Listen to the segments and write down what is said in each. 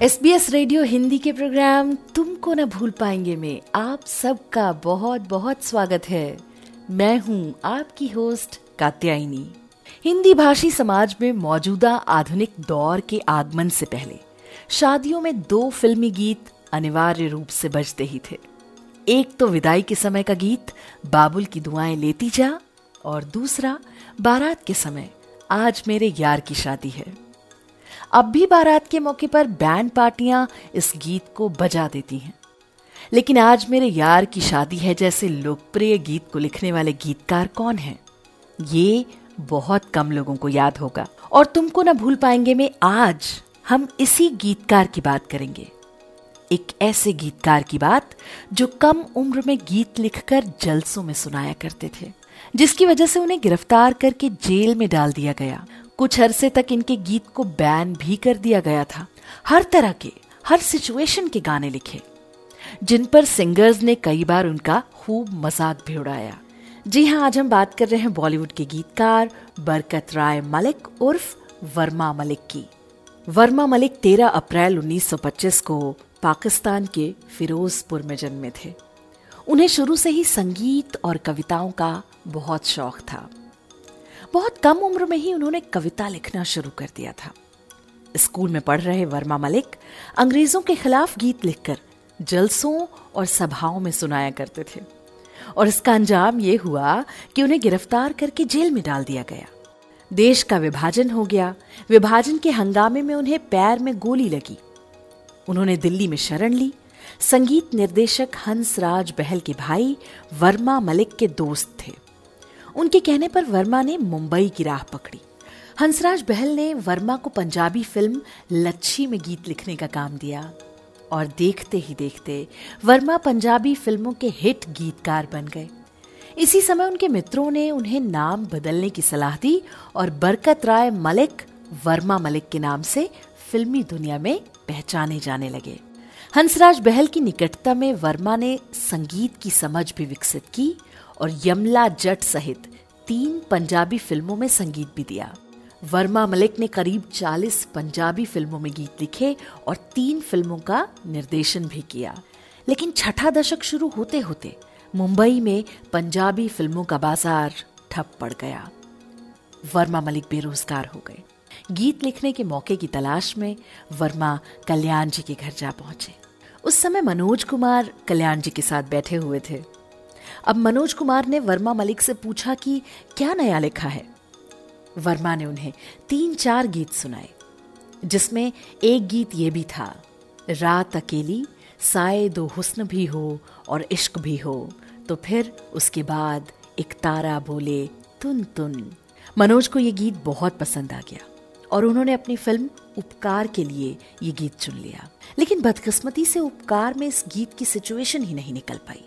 SBS radio Hindi के programme तुमको न भूल पाएंगे में आप सबका बहुत बहुत स्वागत है। मैं हूँ आपकी होस्ट कात्यायनी। हिंदी भाषी समाज में मौजूदा आधुनिक दौर के आगमन से पहले शादियों में दो फिल्मी गीत अनिवार्य रूप से बजते ही थे। एक तो विदाई के समय का गीत बाबुल की दुआएं लेती जा, और दूसरा बारात के समय आज मेरे यार की शादी है। अब भी बारात के मौके पर बैंड पार्टियां इस गीत को बजा देती हैं, लेकिन आज मेरे यार की शादी है जैसे लोकप्रिय गीत को लिखने वाले गीतकार कौन हैं? ये बहुत कम लोगों को याद होगा। और तुमको न भूल पाएंगे में आज हम इसी गीतकार की बात करेंगे। एक ऐसे गीतकार की बात जो कम उम्र में गीत लिखकर जलसों में सुनाया करते थे, जिसकी वजह से उन्हें गिरफ्तार करके जेल में डाल दिया गया। कुछ अरसे तक इनके गीत को बैन भी कर दिया गया था। हर तरह के, हर सिचुएशन के गाने लिखे, जिन पर सिंगर्स ने कई बार उनका खूब मजाक भी उड़ाया। जी हाँ, आज हम बात कर रहे हैं बॉलीवुड के गीतकार बरकत राय मलिक उर्फ वर्मा मलिक की। वर्मा मलिक 13 अप्रैल 1925 को पाकिस्तान के फिरोजपुर में जन्मे थे। उन्हें शुरू से ही संगीत और कविताओं का बहुत शौक था। बहुत कम उम्र में ही उन्होंने कविता लिखना शुरू कर दिया था। स्कूल में पढ़ रहे वर्मा मलिक अंग्रेजों के खिलाफ गीत लिखकर जलसों और सभाओं में सुनाया करते थे, और इसका अंजाम ये हुआ कि उन्हें गिरफ्तार करके जेल में डाल दिया गया। देश का विभाजन हो गया। विभाजन के हंगामे में उन्हें पैर में गोली लगी। उन्होंने दिल्ली में शरण ली। संगीत निर्देशक हंसराज बहल के भाई वर्मा मलिक के दोस्त थे। उनके कहने पर वर्मा ने मुंबई की राह पकड़ी। हंसराज बहल ने वर्मा को पंजाबी फिल्म लच्छी में गीत लिखने का काम दिया, और देखते ही देखते वर्मा पंजाबी फिल्मों के हिट गीतकार बन गए। इसी समय उनके मित्रों ने उन्हें नाम बदलने की सलाह दी और बरकत राय मलिक वर्मा मलिक के नाम से फिल्मी दुनिया में पहचाने जाने लगे। हंसराज बहल की निकटता में वर्मा ने संगीत की समझ भी विकसित की और यमला जट सहित 3 पंजाबी फिल्मों में संगीत भी दिया। वर्मा मलिक ने करीब 40 पंजाबी फिल्मों में गीत लिखे और 3 फिल्मों का निर्देशन भी किया। लेकिन छठा दशक शुरू होते होते मुंबई में पंजाबी फिल्मों का बाजार ठप पड़ गया। वर्मा मलिक बेरोजगार हो गए। गीत लिखने के मौके की तलाश में वर्मा कल्याण जी के घर जा पहुंचे। उस समय मनोज कुमार कल्याण जी के साथ बैठे हुए थे। अब मनोज कुमार ने वर्मा मलिक से पूछा कि क्या नया लिखा है। वर्मा ने उन्हें 3-4 गीत सुनाए, जिसमें एक गीत ये भी था, रात अकेली साए दो हुस्न भी हो और इश्क भी हो, तो फिर उसके बाद एक तारा बोले तुन तुन। मनोज को ये गीत बहुत पसंद आ गया और उन्होंने अपनी फिल्म उपकार के लिए ये गीत चुन लिया। लेकिन बदकिस्मती से उपकार में इस गीत की सिचुएशन ही नहीं निकल पाई।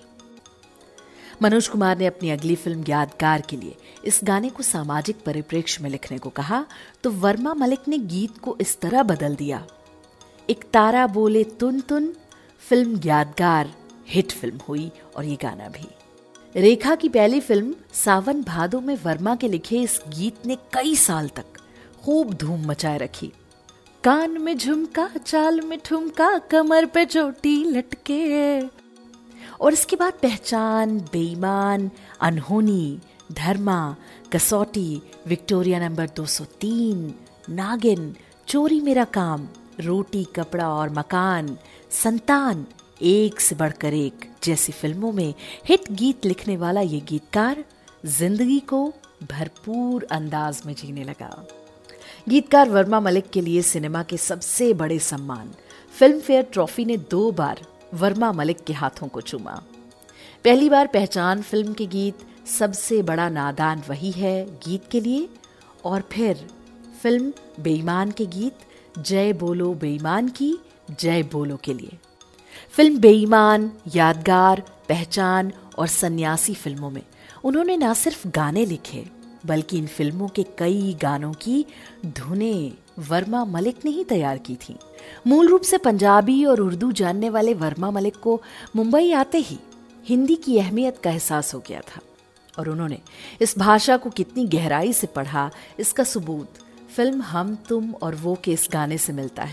मनोज कुमार ने अपनी अगली फिल्म यादगार के लिए इस गाने को सामाजिक परिप्रेक्ष्य में लिखने को कहा, तो वर्मा मलिक ने गीत को इस तरह बदल दिया। एक तारा बोले तुन तुन फिल्म यादगार हिट फिल्म हुई, और ये गाना भी। रेखा की पहली फिल्म सावन भादो में वर्मा के लिखे इस गीत ने कई साल तक खूब धूम मचाए रखी। कान में झुमका, चाल में ठुमका, कमर पे चोटी लटके। और इसके बाद पहचान, बेईमान, अनहोनी, धर्मा, कसौटी, विक्टोरिया नंबर 203, नागिन, चोरी मेरा काम, रोटी कपड़ा और मकान, संतान, एक से बढ़कर एक जैसी फिल्मों में हिट गीत लिखने वाला ये गीतकार जिंदगी को भरपूर अंदाज में जीने लगा। गीतकार वर्मा मलिक के लिए सिनेमा के सबसे बड़े सम्मान फिल्म फेयर ट्रॉफी ने 2 बार वर्मा मलिक के हाथों को चूमा। पहली बार पहचान फिल्म के गीत सबसे बड़ा नादान वही है गीत के लिए, और फिर फिल्म बेईमान के गीत जय बोलो बेईमान की जय बोलो के लिए। फिल्म बेईमान, यादगार, पहचान और सन्यासी फिल्मों में उन्होंने न सिर्फ गाने लिखे, बल्कि इन फिल्मों के कई गानों की धुनें वर्मा मलिक ने ही तैयार की थी। मूल रूप से पंजाबी और उर्दू जानने वाले वर्मा मलिक को मुंबई आते ही हिंदी की अहमियत का एहसास हो गया था, और उन्होंने इस भाषा को कितनी गहराई से पढ़ा, इसका सबूत फिल्म हम तुम और वो के इस गाने से मिलता है,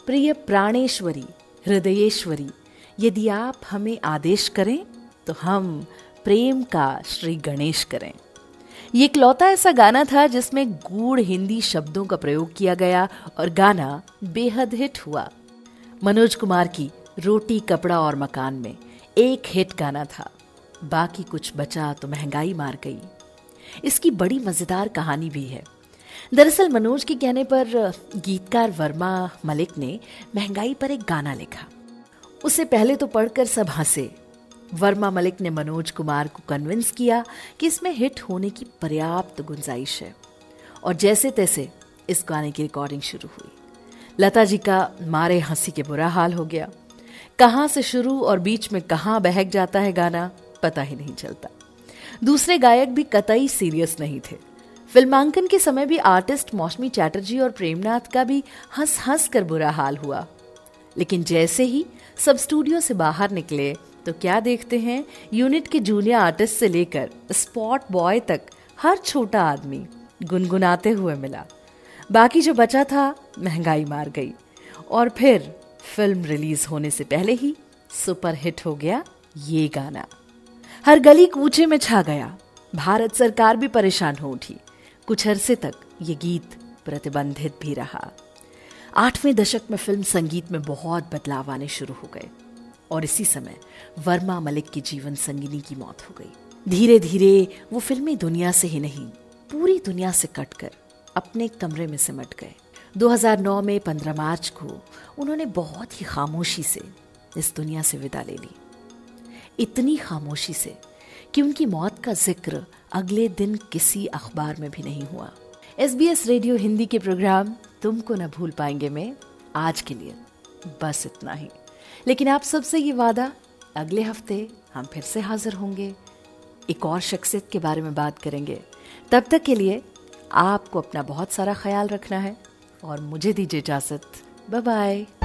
प्रिय प्राणेश्वरी, हृदयेश्वरी, यदि आप हमें आदेश करें तो हम प्रेम का श्री गणेश करें। ये इकलौता ऐसा गाना था जिसमें गूढ़ हिंदी शब्दों का प्रयोग किया गया और गाना बेहद हिट हुआ। मनोज कुमार की रोटी कपड़ा और मकान में एक हिट गाना था, बाकी कुछ बचा तो महंगाई मार गई। इसकी बड़ी मजेदार कहानी भी है। दरअसल मनोज के कहने पर गीतकार वर्मा मलिक ने महंगाई पर एक गाना लिखा। उसे पहले तो पढ़कर सब हंसे। वर्मा मलिक ने मनोज कुमार को कन्विंस किया कि इसमें हिट होने की पर्याप्त गुंजाइश है और जैसे तैसे इस गाने की रिकॉर्डिंग शुरू हुई। लता जी का मारे हंसी के बुरा हाल हो गया। कहां से शुरू और बीच में कहां बहक जाता है गाना पता ही नहीं चलता। दूसरे गायक भी कतई सीरियस नहीं थे। फिल्मांकन के समय भी आर्टिस्ट मौसमी चैटर्जी और प्रेमनाथ का भी हंस हंस कर बुरा हाल हुआ। लेकिन जैसे ही सब स्टूडियो से बाहर निकले तो क्या देखते हैं, यूनिट के जूनियर आर्टिस्ट से लेकर स्पॉट बॉय तक हर छोटा आदमी गुनगुनाते हुए मिला। बाकी जो बचा था महंगाई मार गई और फिर फिल्म रिलीज होने से पहले ही सुपर हिट हो गया ये गाना। हर गली कूचे में छा गया। भारत सरकार भी परेशान हो उठी। कुछ अरसे तक ये गीत प्रतिबंधित भी रहा। 8वें दशक में फिल्म संगीत में बहुत बदलाव आने शुरू हो गए और इसी समय वर्मा मलिक की जीवन संगिनी की मौत हो गई। धीरे धीरे वो फिल्मी दुनिया से ही नहीं, पूरी दुनिया से कटकर अपने कमरे में सिमट गए। 2009 में 15 मार्च को उन्होंने बहुत ही खामोशी से इस दुनिया से विदा ले ली। इतनी खामोशी से कि उनकी मौत का जिक्र अगले दिन किसी अखबार में भी नहीं हुआ। SBS रेडियो हिंदी के प्रोग्राम तुमको न भूल पाएंगे में आज के लिए बस इतना ही। लेकिन आप सबसे ये वादा, अगले हफ्ते हम फिर से हाजिर होंगे, एक और शख्सियत के बारे में बात करेंगे। तब तक के लिए आपको अपना बहुत सारा ख्याल रखना है और मुझे दीजिए इजाजत। Bye bye.